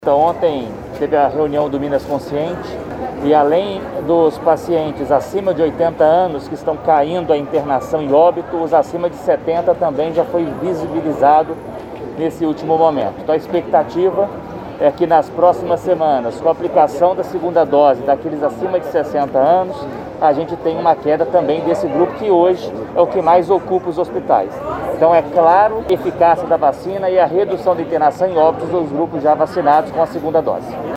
Ontem teve a reunião do Minas Consciente e além dos pacientes acima de 80 anos que estão caindo a internação e óbito, os acima de 70 também já foi visibilizado nesse último momento. Então a expectativa é que nas próximas semanas, com a aplicação da segunda dose daqueles acima de 60 anos, a gente tem uma queda também desse grupo que hoje é o que mais ocupa os hospitais. Então é claro a eficácia da vacina e a redução de internação e óbitos dos grupos já vacinados com a segunda dose.